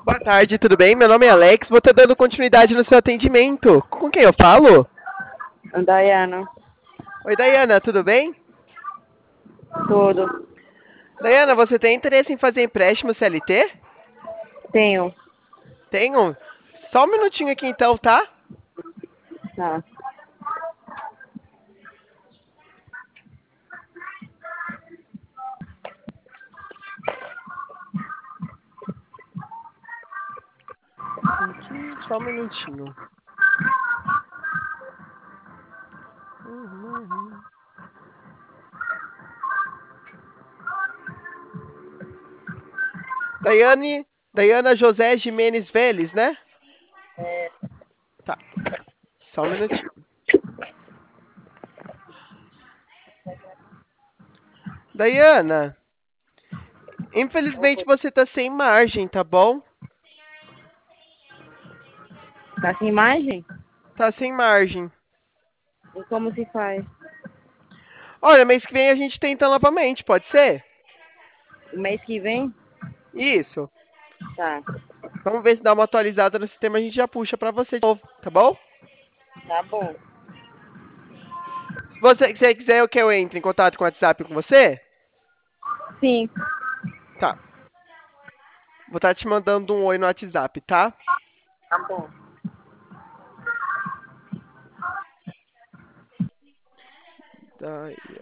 Boa tarde, tudo bem? Meu nome é Alex, vou estar dando continuidade no seu atendimento. Com quem eu falo? Daiana, Oi, Dayana, tudo bem? tudo. Dayana, você tem interesse em fazer empréstimo CLT? Tenho. Tenho. Só um minutinho aqui então, tá? Tá. Aqui, só um minutinho. Dayana José Jimenez Veles, né? Tá, só um minutinho. Dayana, infelizmente você tá sem margem, tá bom? Tá sem imagem? Tá sem margem. E como se faz? Olha, mês que vem a gente tenta novamente, pode ser? O mês que vem? Isso. Tá. Vamos ver se dá uma atualizada no sistema, a gente já puxa pra você de novo, tá bom? Tá bom. Se você quiser que eu entre em contato com o WhatsApp com você, Sim. tá. Vou estar te mandando um oi no WhatsApp, tá? Tá bom. Tá.